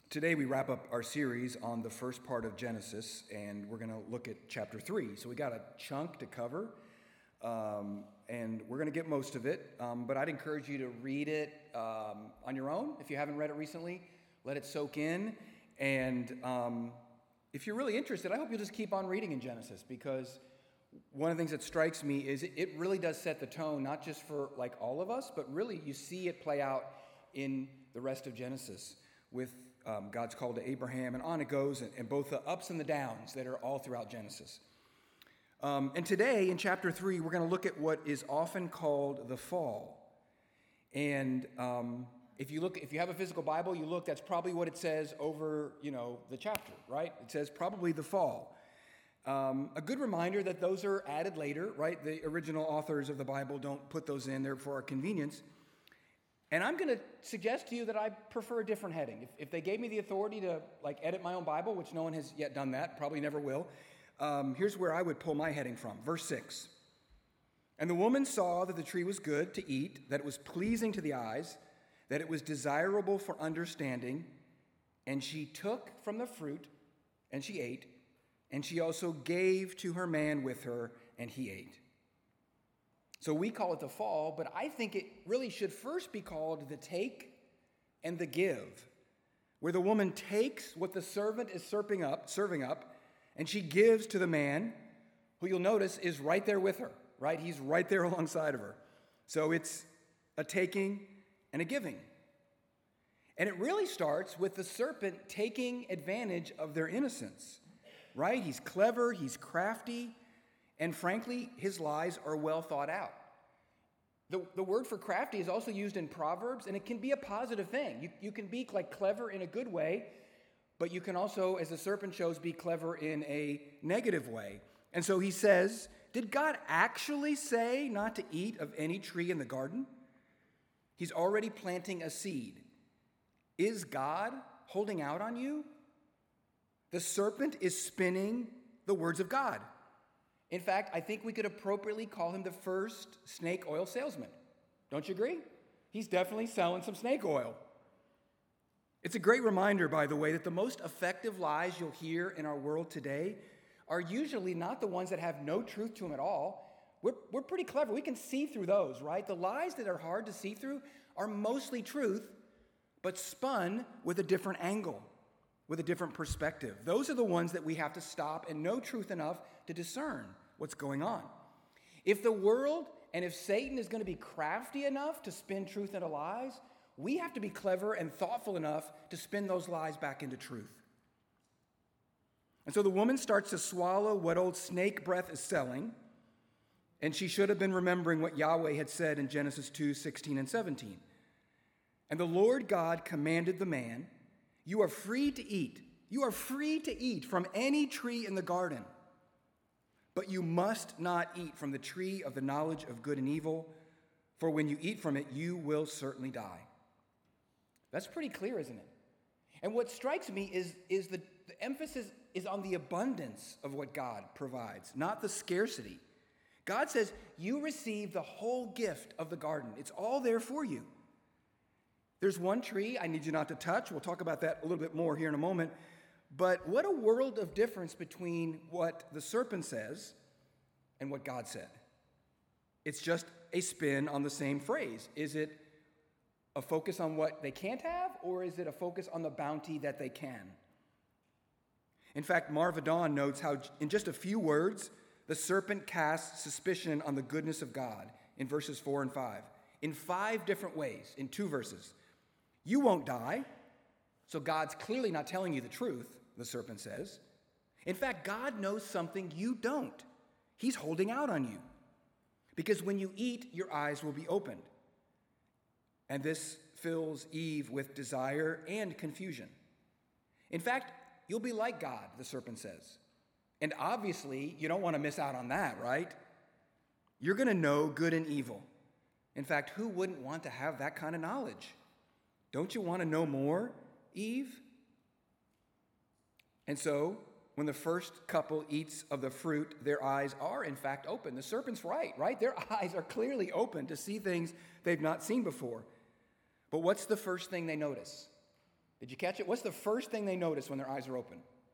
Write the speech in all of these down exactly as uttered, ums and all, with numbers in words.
Today we wrap up our series on the first part of Genesis, and we're going to look at chapter three. So we got a chunk to cover, um, and we're going to get most of it, um, but I'd encourage you to read it um, on your own. If you haven't read it recently, let it soak in, and um, if you're really interested, I hope you'll just keep on reading in Genesis, because one of the things that strikes me is it, it really does set the tone, not just for like all of us, but really you see it play out in the rest of Genesis with Um, God's call to Abraham, and on it goes, and, and both the ups and the downs that are all throughout Genesis. Um, and today, in chapter three, we're going to look at what is often called the fall. And um, if you look, if you have a physical Bible, you look, that's probably what it says over, you know, the chapter, right? It says probably the fall. Um, a good reminder that those are added later, right? The original authors of the Bible don't put those in there for our convenience. And I'm going to suggest to you that I prefer a different heading. If, if they gave me the authority to like edit my own Bible, which no one has yet done that, probably never will, um, here's where I would pull my heading from. Verse six. And the woman saw that the tree was good to eat, that it was pleasing to the eyes, that it was desirable for understanding, and she took from the fruit, and she ate, and she also gave to her man with her, and he ate. So we call it the fall, but I think it really should first be called the take and the give, where the woman takes what the servant is serving up, serving up, and she gives to the man, who you'll notice is right there with her, right? He's right there alongside of her. So it's a taking and a giving. And it really starts with the serpent taking advantage of their innocence, right? He's clever, he's crafty, and frankly, his lies are well thought out. The, the word for crafty is also used in Proverbs, and it can be a positive thing. You, you can be like clever in a good way, but you can also, as the serpent shows, be clever in a negative way. And so he says, did God actually say not to eat of any tree in the garden? He's already planting a seed. Is God holding out on you? The serpent is spinning the words of God. In fact, I think we could appropriately call him the first snake oil salesman. Don't you agree? He's definitely selling some snake oil. It's a great reminder, by the way, that the most effective lies you'll hear in our world today are usually not the ones that have no truth to them at all. We're, we're pretty clever. We can see through those, right? The lies that are hard to see through are mostly truth, but spun with a different angle, with a different perspective. Those are the ones that we have to stop and know truth enough to discern what's going on. If the world and if Satan is going to be crafty enough to spin truth into lies, we have to be clever and thoughtful enough to spin those lies back into truth. And so the woman starts to swallow what old snake breath is selling, and she should have been remembering what Yahweh had said in Genesis two, sixteen and seventeen. And the Lord God commanded the man, you are free to eat. You are free to eat from any tree in the garden, but you must not eat from the tree of the knowledge of good and evil, for when you eat from it, you will certainly die. That's pretty clear, isn't it? And what strikes me is, is the, the emphasis is on the abundance of what God provides, not the scarcity. God says, you receive the whole gift of the garden. It's all there for you. There's one tree I need you not to touch. We'll talk about that a little bit more here in a moment. But what a world of difference between what the serpent says and what God said. It's just a spin on the same phrase. Is it a focus on what they can't have, or is it a focus on the bounty that they can? In fact, Marva Dawn notes how in just a few words, the serpent casts suspicion on the goodness of God in verses four and five. In five different ways, in two verses. You won't die, so God's clearly not telling you the truth, the serpent says. In fact, God knows something you don't. He's holding out on you. Because when you eat, your eyes will be opened. And this fills Eve with desire and confusion. In fact, you'll be like God, the serpent says. And obviously, you don't want to miss out on that, right? You're going to know good and evil. In fact, who wouldn't want to have that kind of knowledge? Don't you want to know more, Eve? And so, when the first couple eats of the fruit, their eyes are in fact open. The serpent's right, right? Their eyes are clearly open to see things they've not seen before. But what's the first thing they notice? Did you catch it? What's the first thing they notice when their eyes are open?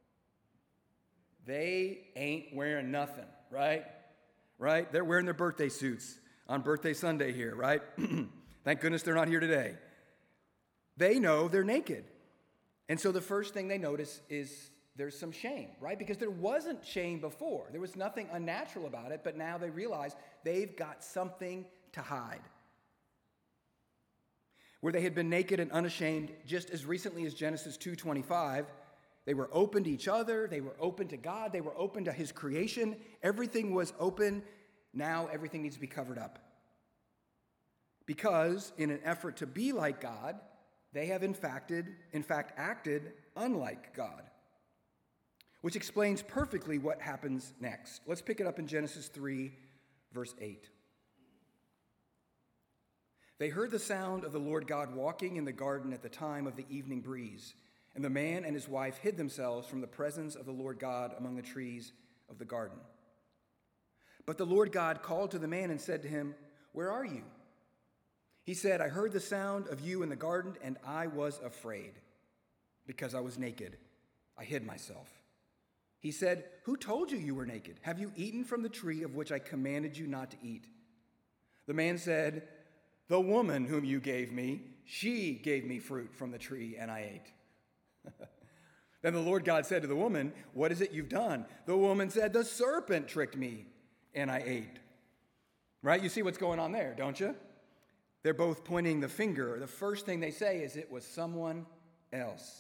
They ain't wearing nothing, right? Right? They're wearing their birthday suits on birthday Sunday here, right? Thank goodness they're not here today. They know they're naked. And so the first thing they notice is there's some shame, right? Because there wasn't shame before. There was nothing unnatural about it, but now they realize they've got something to hide. Where they had been naked and unashamed just as recently as Genesis two twenty-five, they were open to each other, they were open to God, they were open to his creation. Everything was open. Now everything needs to be covered up. Because in an effort to be like God, they have in fact, in fact acted unlike God. Which explains perfectly what happens next. Let's pick it up in Genesis three, verse eight. They heard the sound of the Lord God walking in the garden at the time of the evening breeze, and the man and his wife hid themselves from the presence of the Lord God among the trees of the garden. But the Lord God called to the man and said to him, "Where are you?" He said, "I heard the sound of you in the garden, and I was afraid, because I was naked. I hid myself." He said, "Who told you you were naked? Have you eaten from the tree of which I commanded you not to eat?" The man said, "The woman whom you gave me, she gave me fruit from the tree, and I ate." Then the Lord God said to the woman, "What is it you've done?" The woman said, "The serpent tricked me, and I ate." Right? You see what's going on there, don't you? They're both pointing the finger. The first thing they say is it was someone else.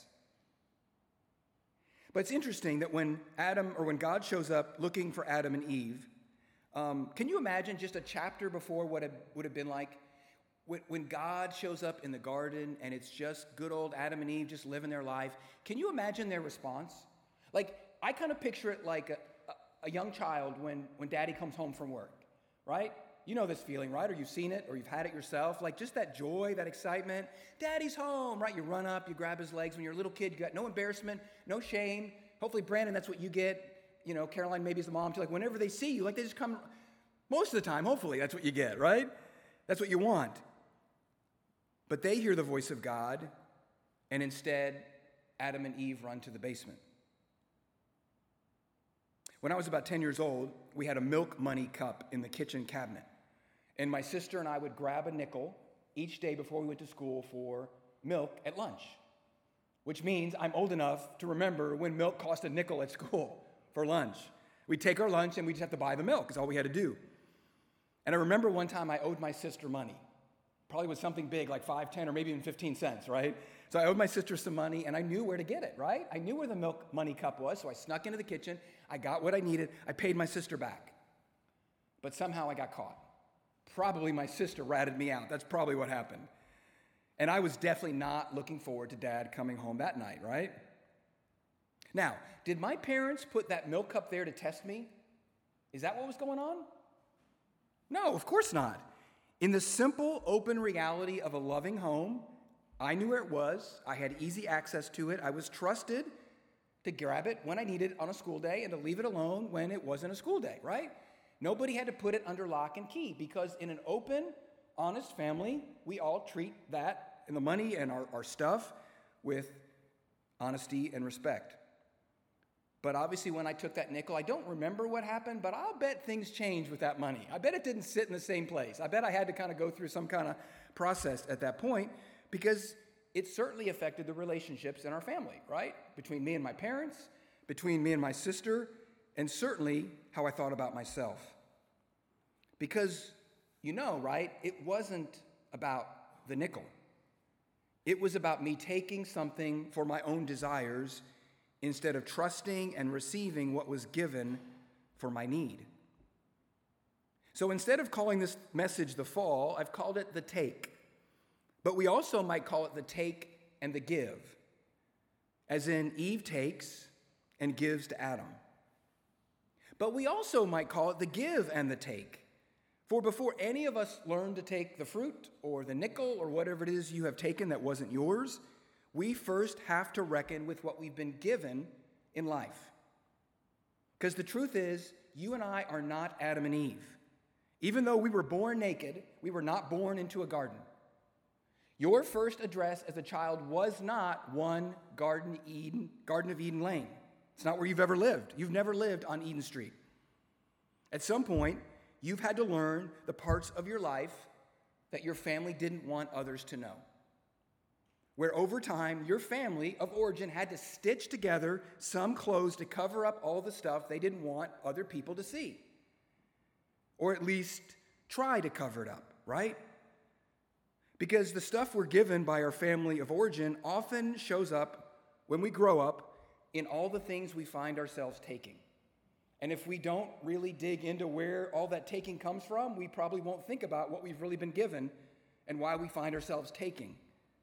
But it's interesting that when Adam, or when God shows up looking for Adam and Eve, um, can you imagine just a chapter before what it would have been like? When, when God shows up in the garden and it's just good old Adam and Eve just living their life, can you imagine their response? Like, I kind of picture it like a, a, a young child when, when daddy comes home from work, right? You know this feeling, right? Or you've seen it, or you've had it yourself. Like just that joy, that excitement. Daddy's home, right? You run up, you grab his legs. When you're a little kid, you got no embarrassment, no shame. Hopefully, Brandon, that's what you get. You know, Caroline maybe is the mom too. Like whenever they see you, like they just come, most of the time, hopefully, that's what you get, right? That's what you want. But they hear the voice of God, and instead, Adam and Eve run to the basement. When I was about ten years old, we had a milk money cup in the kitchen cabinet. And my sister and I would grab a nickel each day before we went to school for milk at lunch, which means I'm old enough to remember when milk cost a nickel at school for lunch. We'd take our lunch and we'd just have to buy the milk, is all we had to do. And I remember one time I owed my sister money. Probably was something big, like five, ten, or maybe even fifteen cents, right? So I owed my sister some money, and I knew where to get it, right? I knew where the milk money cup was, so I snuck into the kitchen. I got what I needed. I paid my sister back. But somehow I got caught. Probably my sister ratted me out. That's probably what happened. And I was definitely not looking forward to Dad coming home that night, right? Now, did my parents put that milk cup there to test me? Is that what was going on? No, of course not. In the simple, open reality of a loving home, I knew where it was. I had easy access to it. I was trusted to grab it when I needed it on a school day and to leave it alone when it wasn't a school day, right? Nobody had to put it under lock and key because in an open, honest family, we all treat that and the money and our, our stuff with honesty and respect. But obviously when I took that nickel, I don't remember what happened, but I'll bet things changed with that money. I bet it didn't sit in the same place. I bet I had to kind of go through some kind of process at that point because it certainly affected the relationships in our family, right? Between me and my parents, between me and my sister, and certainly how I thought about myself. Because, you know, right, it wasn't about the nickel. It was about me taking something for my own desires instead of trusting and receiving what was given for my need. So instead of calling this message the fall, I've called it the take. But we also might call it the take and the give, as in Eve takes and gives to Adam. But we also might call it the give and the take. For before any of us learned to take the fruit or the nickel or whatever it is you have taken that wasn't yours, we first have to reckon with what we've been given in life. Because the truth is, you and I are not Adam and Eve. Even though we were born naked, we were not born into a garden. Your first address as a child was not one Garden Eden, Garden of Eden Lane. It's not where you've ever lived. You've never lived on Eden Street. At some point, you've had to learn the parts of your life that your family didn't want others to know. Where over time, your family of origin had to stitch together some clothes to cover up all the stuff they didn't want other people to see. Or at least try to cover it up, right? Because the stuff we're given by our family of origin often shows up when we grow up in all the things we find ourselves taking. And if we don't really dig into where all that taking comes from, we probably won't think about what we've really been given and why we find ourselves taking.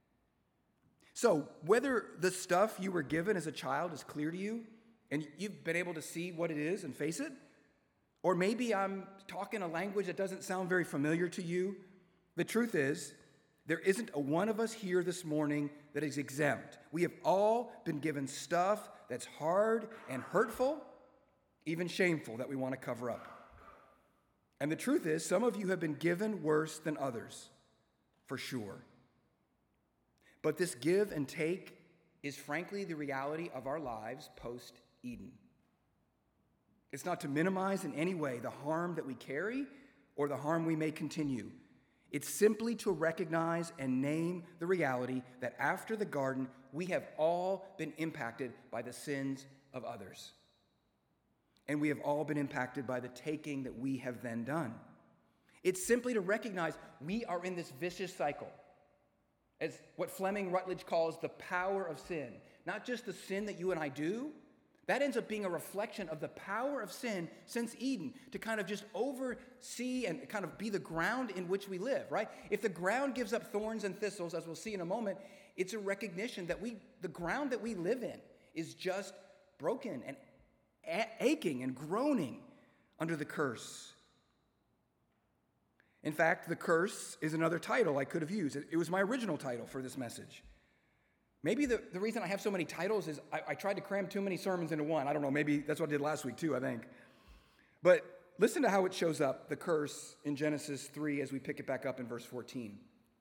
So, whether the stuff you were given as a child is clear to you, and you've been able to see what it is and face it, or maybe I'm talking a language that doesn't sound very familiar to you, the truth is, there isn't a one of us here this morning that is exempt. We have all been given stuff that's hard and hurtful, even shameful, that we want to cover up. And the truth is, some of you have been given worse than others, for sure. But this give and take is frankly the reality of our lives post-Eden. It's not to minimize in any way the harm that we carry or the harm we may continue. It's simply to recognize and name the reality that after the garden, we have all been impacted by the sins of others. And we have all been impacted by the taking that we have then done. It's simply to recognize we are in this vicious cycle. As what Fleming Rutledge calls the power of sin. Not just the sin that you and I do. That ends up being a reflection of the power of sin since Eden to kind of just oversee and kind of be the ground in which we live, right? If the ground gives up thorns and thistles, as we'll see in a moment, it's a recognition that we, the ground that we live in is just broken and a- aching and groaning under the curse. In fact, the curse is another title I could have used. It, it was my original title for this message. Maybe the, the reason I have so many titles is I, I tried to cram too many sermons into one. I don't know, maybe that's what I did last week too, I think. But listen to how it shows up, the curse, in Genesis three as we pick it back up in verse fourteen.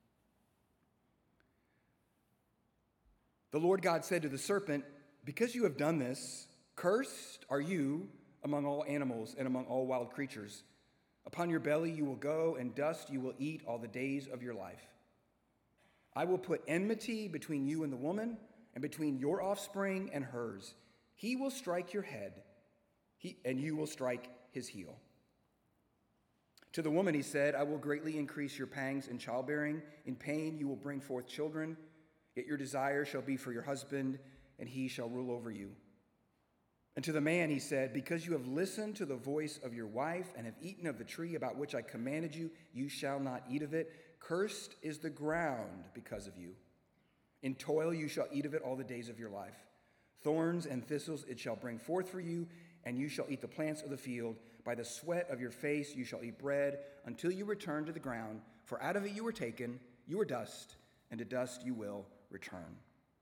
The Lord God said to the serpent, "Because you have done this, cursed are you among all animals and among all wild creatures. Upon your belly you will go, and dust you will eat all the days of your life. I will put enmity between you and the woman, and between your offspring and hers. He will strike your head, he, and you will strike his heel." To the woman he said, "I will greatly increase your pangs in childbearing. In pain you will bring forth children. Yet your desire shall be for your husband, and he shall rule over you." And to the man he said, "Because you have listened to the voice of your wife and have eaten of the tree about which I commanded you, you shall not eat of it. Cursed is the ground because of you. In toil you shall eat of it all the days of your life. Thorns and thistles it shall bring forth for you, and you shall eat the plants of the field. By the sweat of your face you shall eat bread until you return to the ground, for out of it you were taken, you are dust, and to dust you will return."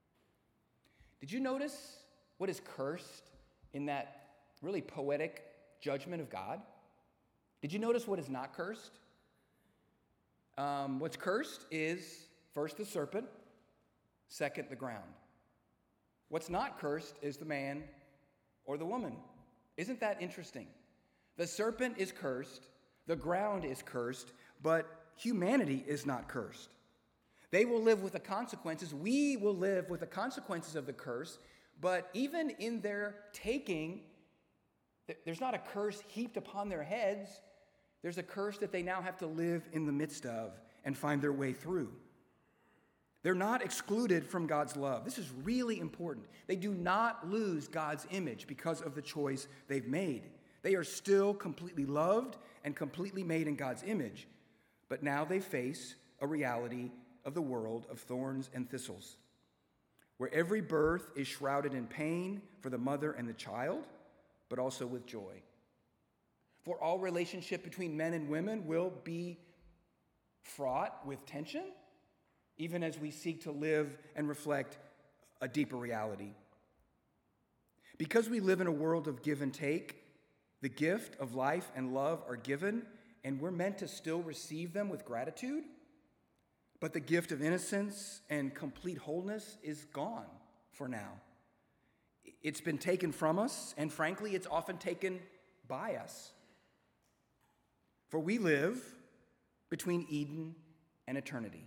Did you notice what is cursed in that really poetic judgment of God? Did you notice what is not cursed? Um, what's cursed is, first, the serpent, second, the ground. What's not cursed is the man or the woman. Isn't that interesting? The serpent is cursed, the ground is cursed, but humanity is not cursed. They will live with the consequences. We will live with the consequences of the curse, but even in their taking, there's not a curse heaped upon their heads. There's a curse that they now have to live in the midst of and find their way through. They're not excluded from God's love. This is really important. They do not lose God's image because of the choice they've made. They are still completely loved and completely made in God's image. But now they face a reality of the world of thorns and thistles, where every birth is shrouded in pain for the mother and the child, but also with joy. For all relationship between men and women will be fraught with tension, even as we seek to live and reflect a deeper reality. Because we live in a world of give and take, the gift of life and love are given, and we're meant to still receive them with gratitude. But the gift of innocence and complete wholeness is gone for now. It's been taken from us, and frankly, it's often taken by us. For we live between Eden and eternity.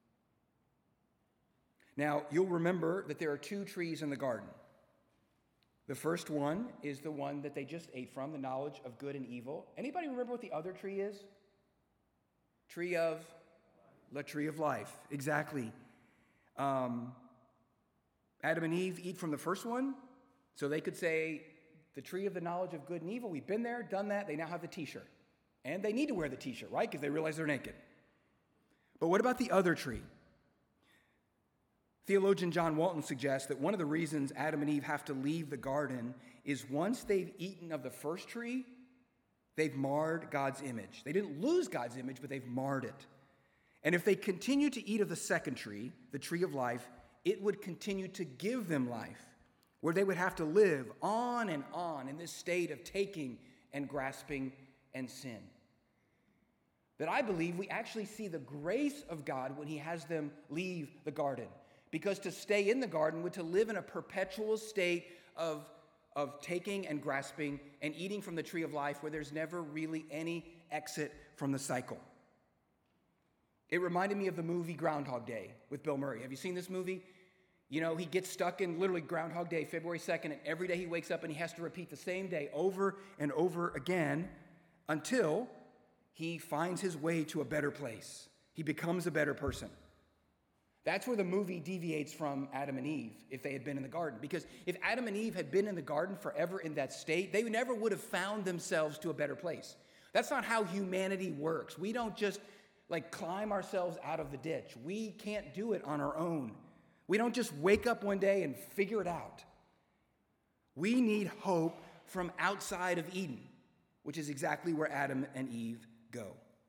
Now, you'll remember that there are two trees in the garden. The first one is the one that they just ate from, the knowledge of good and evil. Anybody remember what the other tree is? Tree of, the tree of life, exactly. Um, Adam and Eve eat from the first one, so they could say, the tree of the knowledge of good and evil, we've been there, done that, they now have the t-shirt. And they need to wear the t-shirt, right? Because they realize they're naked. But what about the other tree? Theologian John Walton suggests that one of the reasons Adam and Eve have to leave the garden is once they've eaten of the first tree, they've marred God's image. They didn't lose God's image, but they've marred it. And if they continue to eat of the second tree, the tree of life, it would continue to give them life, where they would have to live on and on in this state of taking and grasping and sin. That I believe we actually see the grace of God when he has them leave the garden. Because to stay in the garden would to live in a perpetual state of, of taking and grasping and eating from the tree of life where there's never really any exit from the cycle. It reminded me of the movie Groundhog Day with Bill Murray. Have you seen this movie? You know, he gets stuck in literally Groundhog Day, February second, and every day he wakes up and he has to repeat the same day over and over again until he finds his way to a better place. He becomes a better person. That's where the movie deviates from Adam and Eve if they had been in the garden. Because if Adam and Eve had been in the garden forever in that state, they never would have found themselves to a better place. That's not how humanity works. We don't just like climb ourselves out of the ditch. We can't do it on our own. We don't just wake up one day and figure it out. We need hope from outside of Eden, which is exactly where Adam and Eve go.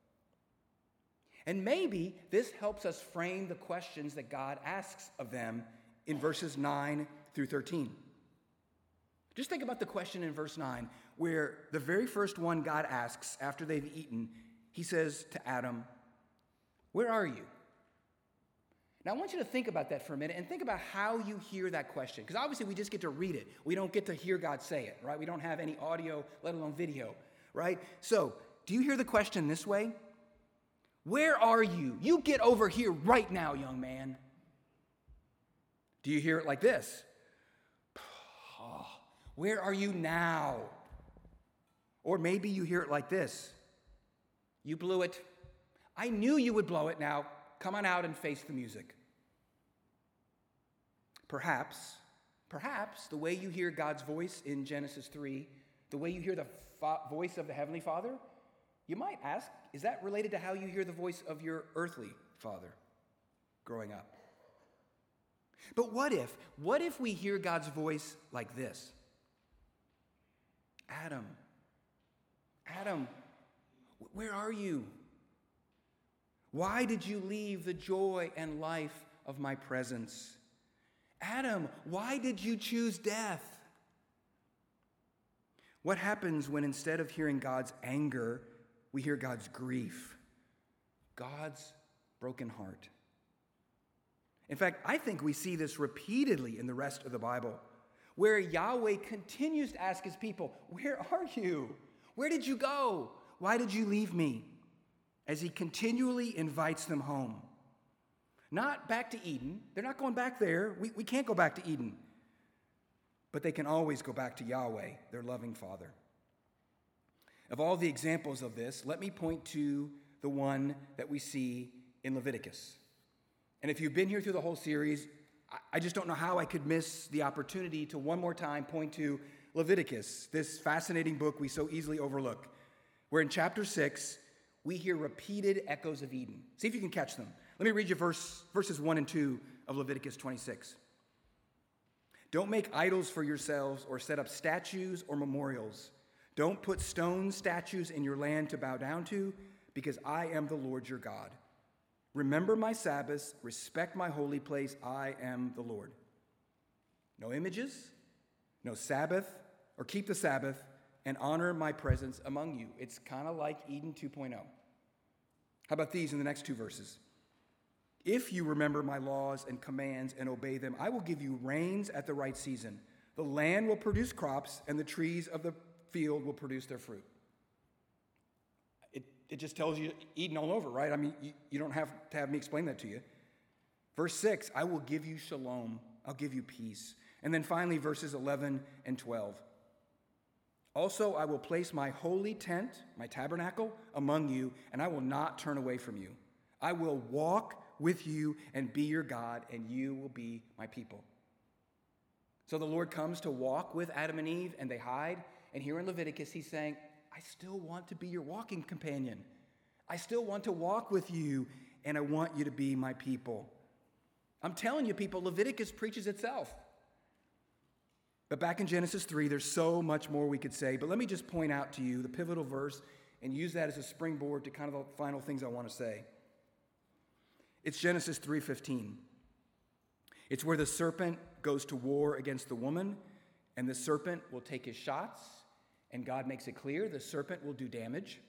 And maybe this helps us frame the questions that God asks of them in verses nine through thirteen. Just think about the question in verse nine, where the very first one God asks after they've eaten, he says to Adam, "Where are you?" Now, I want you to think about that for a minute and think about how you hear that question. Because obviously we just get to read it. We don't get to hear God say it, right? We don't have any audio, let alone video, right? So, do you hear the question this way? Where are you? You get over here right now, young man. Do you hear it like this? Oh, where are you now? Or maybe you hear it like this. You blew it. I knew you would blow it now. Come on out and face the music. Perhaps, perhaps the way you hear God's voice in Genesis three, the way you hear the fa- voice of the Heavenly Father, you might ask, is that related to how you hear the voice of your earthly father growing up? But what if, what if we hear God's voice like this? Adam, Adam, where are you? Why did you leave the joy and life of my presence? Adam, why did you choose death? What happens when instead of hearing God's anger, we hear God's grief, God's broken heart? In fact, I think we see this repeatedly in the rest of the Bible, where Yahweh continues to ask his people, where are you? Where did you go? Why did you leave me? As he continually invites them home. Not back to Eden. They're not going back there. We, we can't go back to Eden. But they can always go back to Yahweh, their loving Father. Of all the examples of this, let me point to the one that we see in Leviticus. And if you've been here through the whole series, I, I just don't know how I could miss the opportunity to one more time point to Leviticus, this fascinating book we so easily overlook, where in chapter six, we hear repeated echoes of Eden. See if you can catch them. Let me read you verse, verses one and two of Leviticus twenty-six. Don't make idols for yourselves or set up statues or memorials. Don't put stone statues in your land to bow down to, because I am the Lord your God. Remember my Sabbaths, respect my holy place, I am the Lord. No images, no Sabbath, or keep the Sabbath, and honor my presence among you. It's kind of like Eden two point oh. How about these in the next two verses? If you remember my laws and commands and obey them, I will give you rains at the right season. The land will produce crops, and the trees of the field will produce their fruit. It, it just tells you Eden all over, right? I mean, you, you don't have to have me explain that to you. Verse six, I will give you shalom. I'll give you peace. And then finally, verses eleven and twelve. Also, I will place my holy tent, my tabernacle, among you, and I will not turn away from you. I will walk with you and be your God, and you will be my people. So the Lord comes to walk with Adam and Eve, and they hide. And here in Leviticus, he's saying, I still want to be your walking companion. I still want to walk with you, and I want you to be my people. I'm telling you, people, Leviticus preaches itself. But back in Genesis three, there's so much more we could say. But let me just point out to you the pivotal verse and use that as a springboard to kind of the final things I want to say. It's Genesis three fifteen. It's where the serpent goes to war against the woman, and the serpent will take his shots, and God makes it clear the serpent will do damage.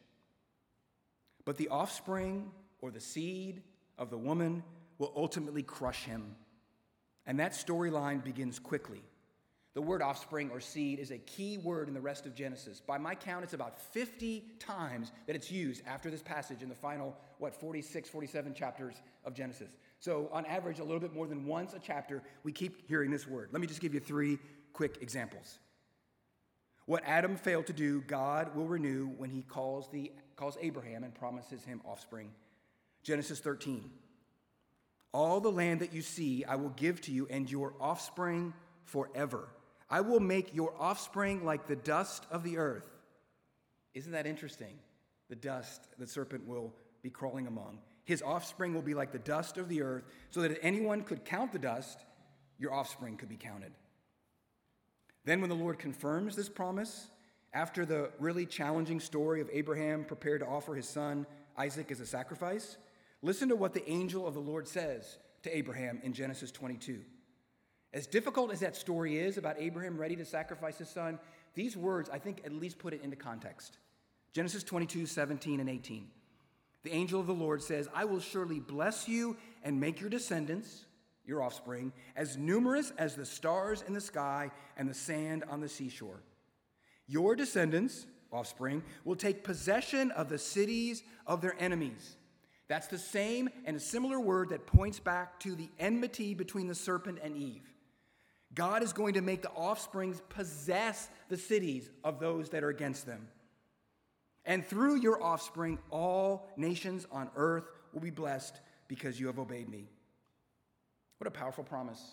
But the offspring or the seed of the woman will ultimately crush him. And that storyline begins quickly. The word offspring or seed is a key word in the rest of Genesis. By my count, it's about fifty times that it's used after this passage in the final, what, forty-six, forty-seven chapters of Genesis. So on average, a little bit more than once a chapter, we keep hearing this word. Let me just give you three quick examples. What Adam failed to do, God will renew when he calls, the, calls Abraham and promises him offspring. Genesis thirteen. All the land that you see, I will give to you and your offspring forever. I will make your offspring like the dust of the earth. Isn't that interesting? The dust the serpent will be crawling among. His offspring will be like the dust of the earth, so that if anyone could count the dust, your offspring could be counted. Then when the Lord confirms this promise, after the really challenging story of Abraham prepared to offer his son Isaac as a sacrifice, listen to what the angel of the Lord says to Abraham in Genesis twenty-two. As difficult as that story is about Abraham ready to sacrifice his son, these words, I think, at least put it into context. Genesis twenty-two, seventeen and eighteen. The angel of the Lord says, I will surely bless you and make your descendants, your offspring, as numerous as the stars in the sky and the sand on the seashore. Your descendants, offspring, will take possession of the cities of their enemies. That's the same and a similar word that points back to the enmity between the serpent and Eve. God is going to make the offsprings possess the cities of those that are against them. And through your offspring, all nations on earth will be blessed because you have obeyed me. What a powerful promise.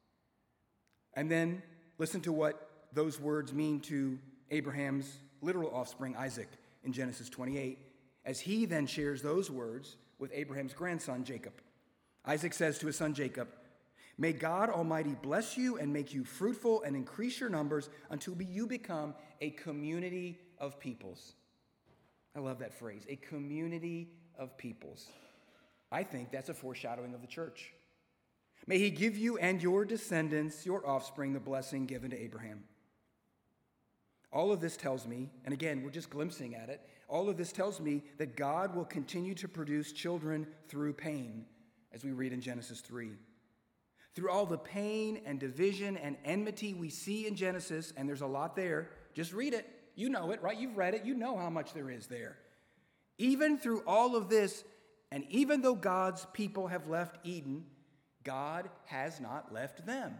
And then listen to what those words mean to Abraham's literal offspring, Isaac, in Genesis twenty-eight, as he then shares those words with Abraham's grandson, Jacob. Isaac says to his son Jacob, may God Almighty bless you and make you fruitful and increase your numbers until you become a community of peoples. I love that phrase, a community of peoples. I think that's a foreshadowing of the church. May he give you and your descendants, your offspring, the blessing given to Abraham. All of this tells me, and again, we're just glimpsing at it, all of this tells me that God will continue to produce children through pain, as we read in Genesis three. Through all the pain and division and enmity we see in Genesis, and there's a lot there, just read it. You know it, right? You've read it. You know how much there is there. Even through all of this, and even though God's people have left Eden, God has not left them.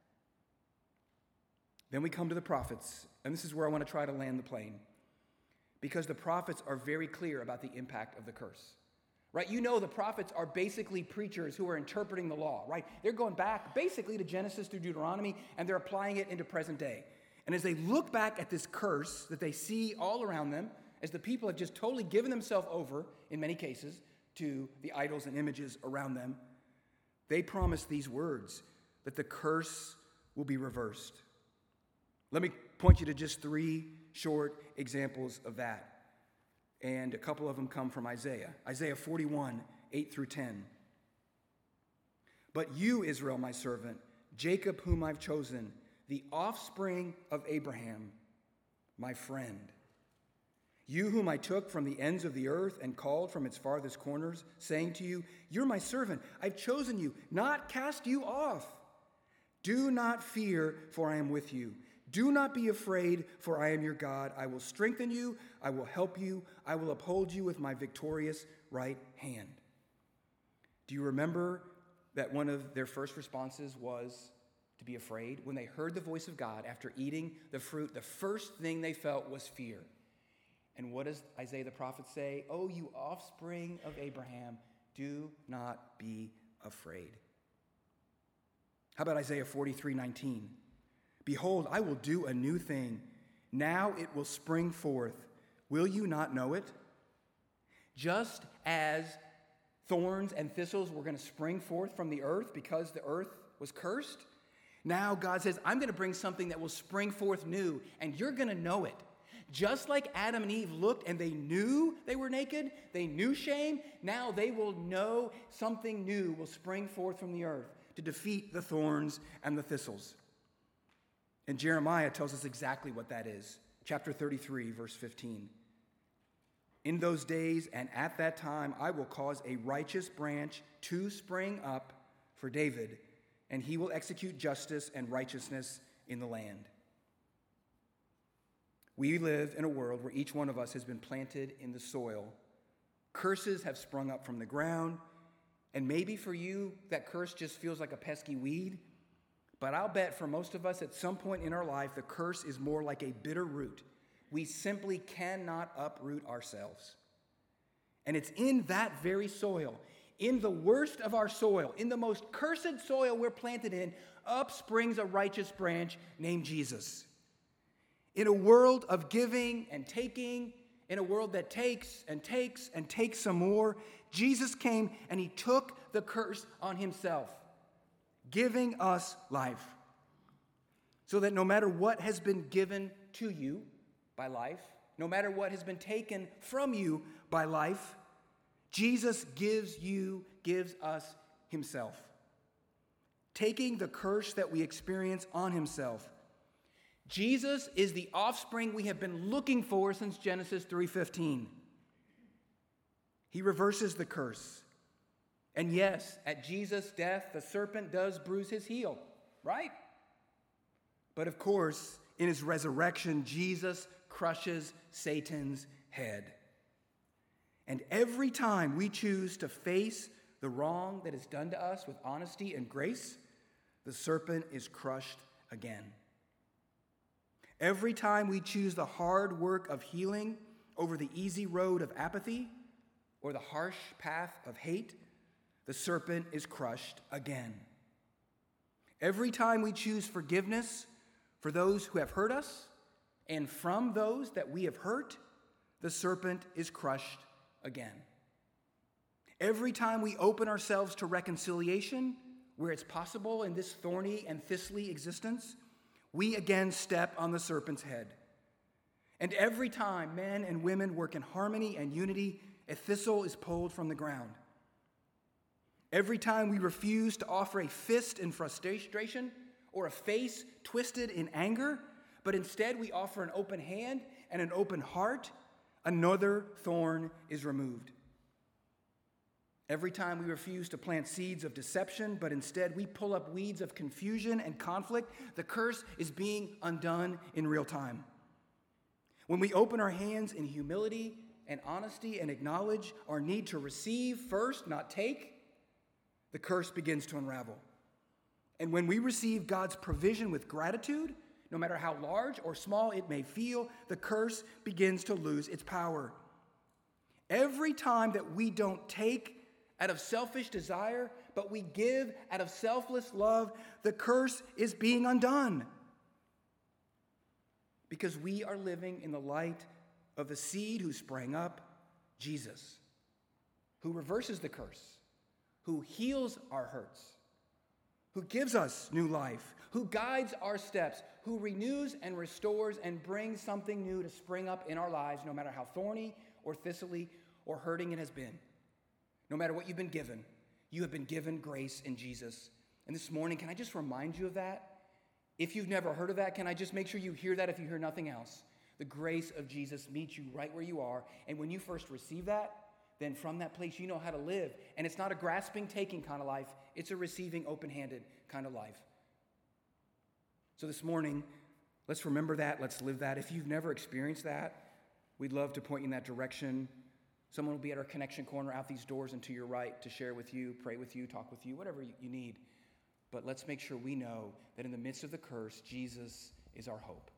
Then we come to the prophets, and this is where I want to try to land the plane, because the prophets are very clear about the impact of the curse. Right? You know the prophets are basically preachers who are interpreting the law, right? They're going back basically to Genesis through Deuteronomy, and they're applying it into present day. And as they look back at this curse that they see all around them, as the people have just totally given themselves over, in many cases, to the idols and images around them, they promise these words, that the curse will be reversed. Let me point you to just three short examples of that. And a couple of them come from Isaiah. Isaiah forty-one, eight through ten. But you, Israel, my servant, Jacob, whom I've chosen, the offspring of Abraham, my friend. You whom I took from the ends of the earth and called from its farthest corners, saying to you, you're my servant, I've chosen you, not cast you off. Do not fear, for I am with you. Do not be afraid, for I am your God. I will strengthen you, I will help you, I will uphold you with my victorious right hand. Do you remember that one of their first responses was to be afraid? When they heard the voice of God after eating the fruit, the first thing they felt was fear. And what does Isaiah the prophet say? Oh, you offspring of Abraham, do not be afraid. How about Isaiah forty-three nineteen? Behold, I will do a new thing. Now it will spring forth. Will you not know it? Just as thorns and thistles were going to spring forth from the earth because the earth was cursed, now God says, I'm going to bring something that will spring forth new, and you're going to know it. Just like Adam and Eve looked and they knew they were naked, they knew shame, now they will know something new will spring forth from the earth to defeat the thorns and the thistles. And Jeremiah tells us exactly what that is. Chapter thirty-three, verse fifteen. In those days and at that time, I will cause a righteous branch to spring up for David, and he will execute justice and righteousness in the land. We live in a world where each one of us has been planted in the soil. Curses have sprung up from the ground, and maybe for you, that curse just feels like a pesky weed. But I'll bet for most of us at some point in our life, the curse is more like a bitter root. We simply cannot uproot ourselves. And it's in that very soil, in the worst of our soil, in the most cursed soil we're planted in, up springs a righteous branch named Jesus. In a world of giving and taking, in a world that takes and takes and takes some more, Jesus came and he took the curse on himself, giving us life. So that no matter what has been given to you by life, no matter what has been taken from you by life, Jesus gives you, gives us himself. Taking the curse that we experience on himself. Jesus is the offspring we have been looking for since Genesis three fifteen. He reverses the curse. And yes, at Jesus' death, the serpent does bruise his heel, right? But of course, in his resurrection, Jesus crushes Satan's head. And every time we choose to face the wrong that is done to us with honesty and grace, the serpent is crushed again. Every time we choose the hard work of healing over the easy road of apathy or the harsh path of hate, the serpent is crushed again. Every time we choose forgiveness for those who have hurt us and from those that we have hurt, the serpent is crushed again. Every time we open ourselves to reconciliation where it's possible in this thorny and thistly existence, we again step on the serpent's head. And every time men and women work in harmony and unity, a thistle is pulled from the ground. Every time we refuse to offer a fist in frustration or a face twisted in anger, but instead we offer an open hand and an open heart, another thorn is removed. Every time we refuse to plant seeds of deception, but instead we pull up weeds of confusion and conflict, the curse is being undone in real time. When we open our hands in humility and honesty and acknowledge our need to receive first, not take, the curse begins to unravel. And when we receive God's provision with gratitude, no matter how large or small it may feel, the curse begins to lose its power. Every time that we don't take out of selfish desire, but we give out of selfless love, the curse is being undone. Because we are living in the light of the seed who sprang up, Jesus, who reverses the curse, who heals our hurts, who gives us new life, who guides our steps, who renews and restores and brings something new to spring up in our lives, no matter how thorny or thistly or hurting it has been. No matter what you've been given, you have been given grace in Jesus. And this morning, can I just remind you of that? If you've never heard of that, can I just make sure you hear that if you hear nothing else? The grace of Jesus meets you right where you are. And when you first receive that, then from that place you know how to live. And it's not a grasping, taking kind of life. It's a receiving, open-handed kind of life. So this morning, let's remember that. Let's live that. If you've never experienced that, we'd love to point you in that direction. Someone will be at our connection corner out these doors and to your right to share with you, pray with you, talk with you, whatever you need. But let's make sure we know that in the midst of the curse, Jesus is our hope.